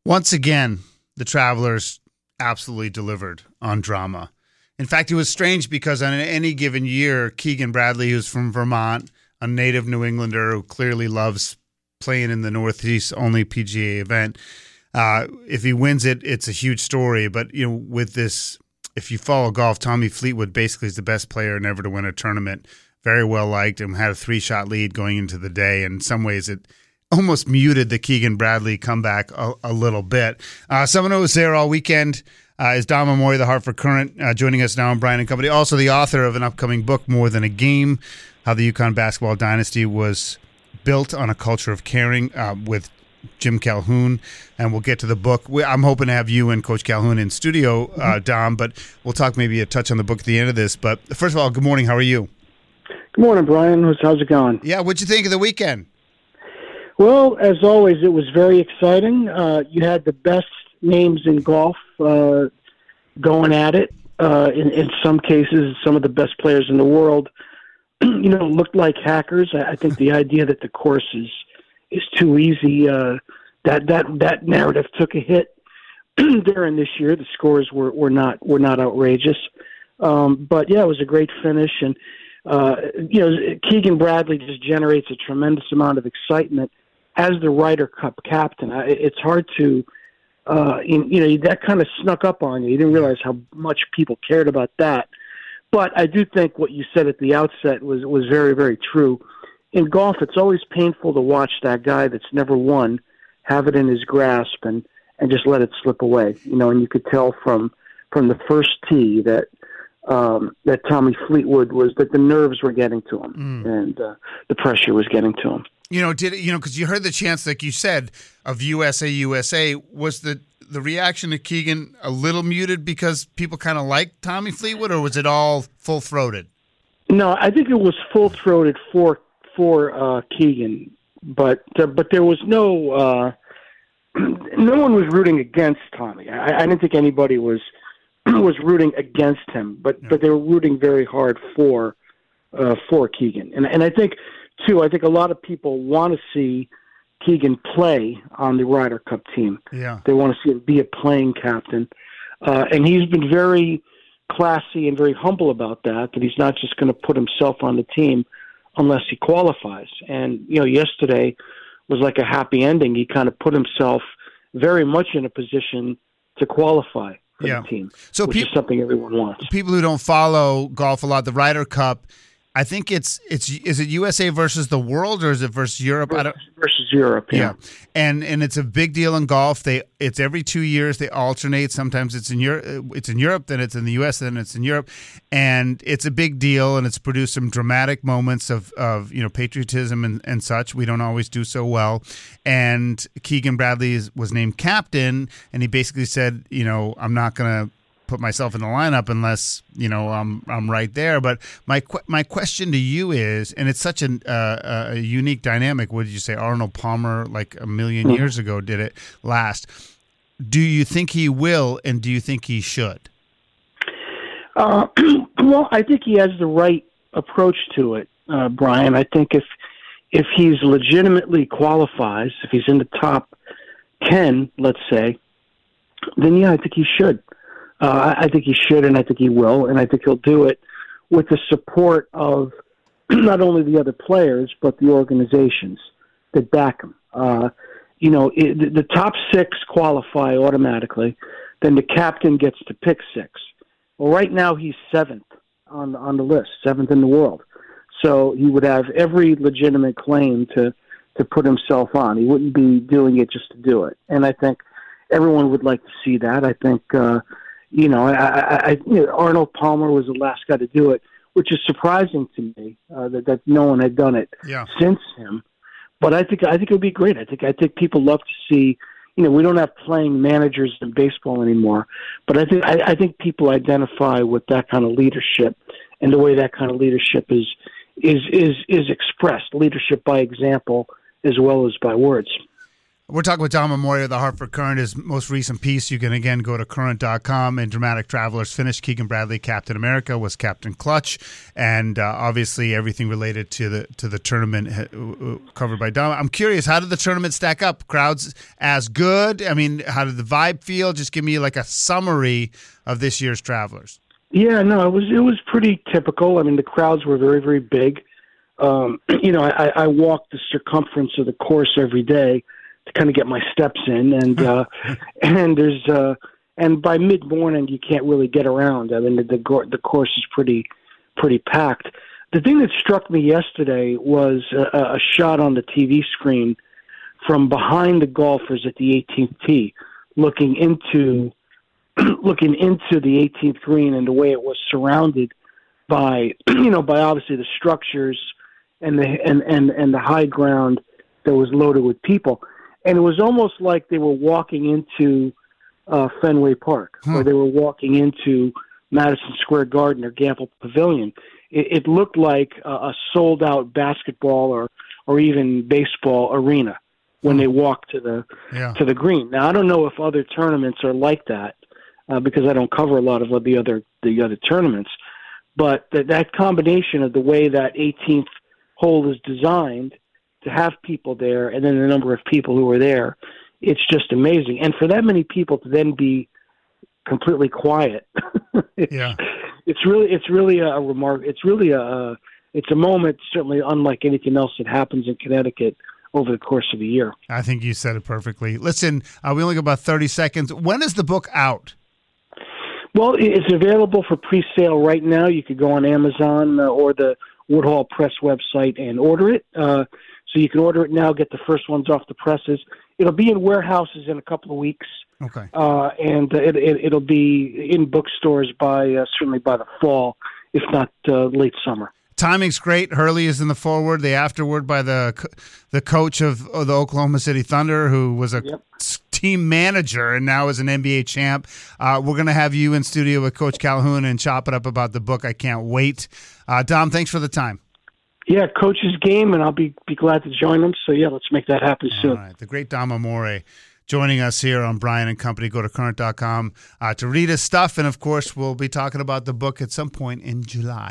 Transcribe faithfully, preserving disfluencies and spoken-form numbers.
Once again, the Travelers absolutely delivered on drama. In fact, it was strange because on any given year, Keegan Bradley, who's from Vermont, a native New Englander who clearly loves playing in the Northeast only P G A event, uh, if he wins it, it's a huge story. But you know, with this, if you follow golf, Tommy Fleetwood basically is the best player never to win a tournament. Very well liked and had a three-shot lead going into the day. In some ways, it almost muted the Keegan Bradley comeback a, a little bit. Uh, someone who was there all weekend uh, is Don Memory, the Hartford Courant, uh, joining us now on Brian and Company. Also the author of an upcoming book, More Than a Game, How the UConn Basketball Dynasty Was Built on a Culture of Caring, uh, with Jim Calhoun. And we'll get to the book. We, I'm hoping to have you and Coach Calhoun in studio, uh, Dom, but we'll talk maybe a touch on the book at the end of this. But first of all, good morning. How are you? Good morning, Brian. How's it going? Yeah, what'd you think of the weekend? Well, as always, it was very exciting. Uh, you had the best names in golf uh, going at it. Uh, in, in some cases, some of the best players in the world, you know, looked like hackers. I, I think the idea that the course is is too easy, uh, that that that narrative took a hit during this year. The scores were, were not were not outrageous, um, but yeah, it was a great finish. And uh, you know, Keegan Bradley just generates a tremendous amount of excitement as the Ryder Cup captain. It's hard to, uh, you know, that kind of snuck up on you. You didn't realize how much people cared about that. But I do think what you said at the outset was, was very, very true. In golf, it's always painful to watch that guy that's never won have it in his grasp and, and just let it slip away. You know, and you could tell from from the first tee that um, that Tommy Fleetwood was, that the nerves were getting to him mm. and uh, the pressure was getting to him. You know, did you know? Because you heard the chants, like you said, of U S A, U S A. Was the the reaction to Keegan a little muted because people kind of liked Tommy Fleetwood, or was it all full throated? No, I think it was full throated for for uh, Keegan, but uh, but there was no uh, no one was rooting against Tommy. I, I didn't think anybody was was rooting against him, but yeah. but they were rooting very hard for uh, for Keegan, and and I think. Too, I think a lot of people want to see Keegan play on the Ryder Cup team. Yeah, they want to see him be a playing captain, uh, and he's been very classy and very humble about that. That he's not just going to put himself on the team unless he qualifies. And you know, yesterday was like a happy ending. He kind of put himself very much in a position to qualify for yeah. the team, so which pe- is something everyone wants. People who don't follow golf a lot, the Ryder Cup. I think it's it's is it U S A versus the world, or is it versus Europe? Versus, I don't, versus Europe, yeah. yeah. And and it's a big deal in golf. They it's every two years they alternate. Sometimes it's in Europe, it's in Europe, then it's in the U S, then it's in Europe, and it's a big deal. And it's produced some dramatic moments of, of you know patriotism and, and such. We don't always do so well. And Keegan Bradley is, was named captain, and he basically said, you know, I'm not going to put myself in the lineup unless you know I'm I'm right there. But my my question to you is, and it's such an, uh, a unique dynamic. What did you say? Arnold Palmer, like a million mm-hmm. years ago, did it last. Do you think he will, and do you think he should? Uh, well, I think he has the right approach to it, uh, Brian. I think if if he's legitimately qualifies, if he's in the top ten, let's say, then yeah, I think he should. Uh, I think he should, and I think he will, and I think he'll do it with the support of not only the other players, but the organizations that back him. Uh, you know, it, the, the top six qualify automatically, then the captain gets to pick six. Well, right now he's seventh on, on the list, seventh in the world. So he would have every legitimate claim to, to put himself on. He wouldn't be doing it just to do it. And I think everyone would like to see that. I think... Uh, You know, I, I, you know, Arnold Palmer was the last guy to do it, which is surprising to me uh, that that no one had done it yeah. since him. But I think I think it would be great. I think I think people love to see. You know, we don't have playing managers in baseball anymore, but I think I, I think people identify with that kind of leadership and the way that kind of leadership is is is is expressed. Leadership by example as well as by words. We're talking with Dom Amore of the Hartford Courant. His most recent piece, you can again go to current dot com. And Dramatic Travelers finished. Keegan Bradley, Captain America, was Captain Clutch, and uh, obviously everything related to the to the tournament uh, covered by Dom. I'm curious, how did the tournament stack up? Crowds as good? I mean, how did the vibe feel? Just give me like a summary of this year's Travelers. Yeah, no, it was it was pretty typical. I mean, the crowds were very, very big. Um, you know, I, I walked the circumference of the course every day to kind of get my steps in, and uh, and there's uh, and by mid morning you can't really get around. I mean, the the, the course is pretty pretty packed. The thing that struck me yesterday was a, a shot on the T V screen from behind the golfers at the eighteenth tee, looking into looking into the eighteenth green, and the way it was surrounded by you know by obviously the structures and the and and and the high ground that was loaded with people. And it was almost like they were walking into uh, Fenway Park, hmm. or they were walking into Madison Square Garden or Gamble Pavilion. It, it looked like a, a sold-out basketball or, or even baseball arena when hmm. they walked to the yeah. to the green. Now, I don't know if other tournaments are like that uh, because I don't cover a lot of the other the other tournaments. But that, that combination of the way that eighteenth hole is designed to have people there, and then the number of people who were there, it's just amazing. And for that many people to then be completely quiet, it's, yeah, it's really, it's really a remark. It's really a, it's a moment certainly unlike anything else that happens in Connecticut over the course of a year. I think you said it perfectly. Listen, uh, we only got about thirty seconds. When is the book out? Well, it's available for pre-sale right now. You could go on Amazon uh, or the Woodhall Press website and order it. Uh, So you can order it now, get the first ones off the presses. It'll be in warehouses in a couple of weeks. Okay. Uh, and it, it, it'll be in bookstores by uh, certainly by the fall, if not uh, late summer. Timing's great. Hurley is in the forward. The afterword by the the coach of, of the Oklahoma City Thunder, who was a yep. team manager and now is an N B A champ. Uh, we're going to have you in studio with Coach Calhoun and chop it up about the book. I can't wait. Uh, Dom, thanks for the time. Yeah, Coach's game, and I'll be, be glad to join them. So, yeah, let's make that happen soon. All right. The great Dom Amore joining us here on Brian and Company. Go to current dot com uh, to read his stuff. And, of course, we'll be talking about the book at some point in July.